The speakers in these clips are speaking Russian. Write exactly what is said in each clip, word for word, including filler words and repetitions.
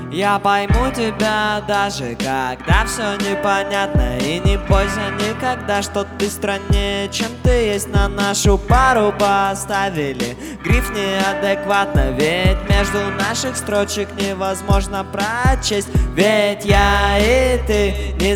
Я пойму тебя даже когда все непонятно. И не бойся никогда, что ты страннее, чем ты есть. На нашу пару поставили гриф неадекватно. Ведь между наших строчек невозможно прочесть. Ведь я и ты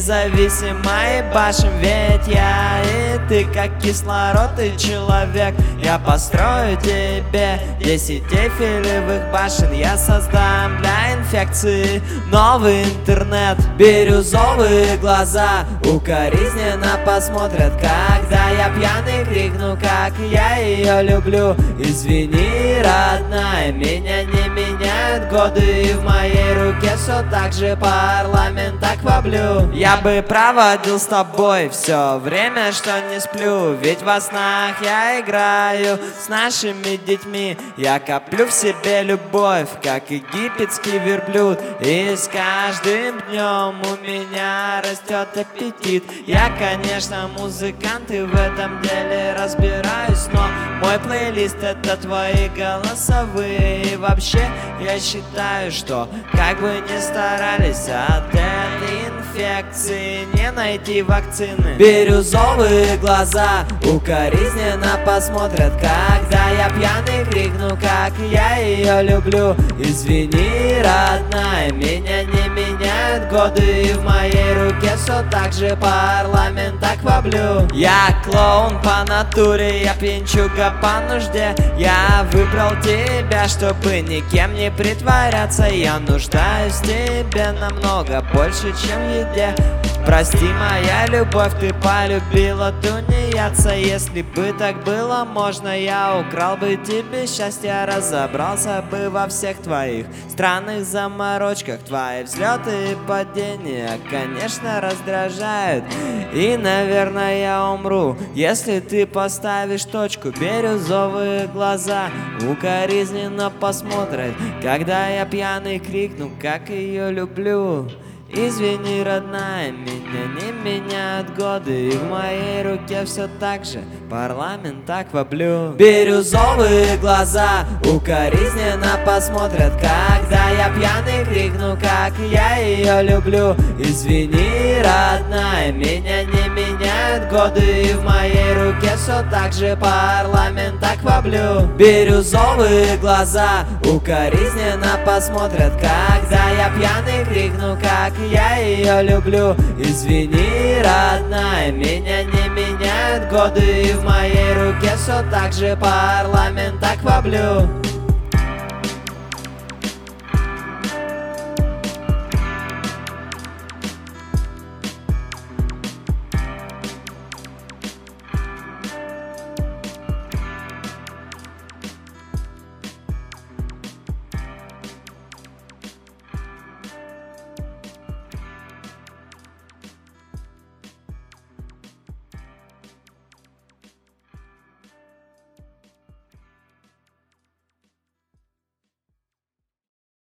независимые башен. Ведь я и ты как кислород и человек. Я построю тебе десять эйфелевых башен. Я создам для инфекции новый интернет. Бирюзовые глаза укоризненно посмотрят, когда я пьяный крикну, как я ее люблю. Извини, родная, меня не меняют годы, и в моей руке все так же парламент акваблю. Я бы проводил с тобой все время, что не сплю, ведь во снах я играю с нашими детьми. Я коплю в себе любовь, как египетский верблюд, и с каждым днем у меня растет аппетит. Я, конечно, музыкант и в этом деле разбираюсь, но мой плейлист — это твои голосовые. И вообще я считаю, что как бы ни старались, от этой инфекции не найти вакцины. Бирюзовые глаза укоризненно посмотрят, когда я пьяный крикну, как я ее люблю. Извини, родная, меня не меняют годы, и в моей руке все так же парламент акваблю. Я клоун по натуре, я пьянчуга по нужде. Я выбрал тебя, чтобы никем не притворяться. Я нуждаюсь в тебе намного больше, чем в еде. Прости, моя любовь, ты полюбила тунеядца. Если бы так было можно, я украл бы тебе счастье. Разобрался бы во всех твоих странных заморочках. Твои взлеты и падения, конечно, раздражают. И, наверное, я умру, если ты поставишь точку. Бирюзовые глаза укоризненно посмотрят, когда я пьяный крикну, как ее люблю. Извини, родная, меня не меняют годы, и в моей руке все так же парламент акваблю. Бирюзовые глаза укоризненно посмотрят, когда я пьяный крикну, как я ее люблю. Извини, родная, меня не меняют годы, и в моей руке все так же парламент акваблю. Бирюзовые глаза укоризненно посмотрят, когда я пьяный крикну, как я ее люблю. Извини, родная, меня не меняют годы, и в моей руке все так же парламент акваблю.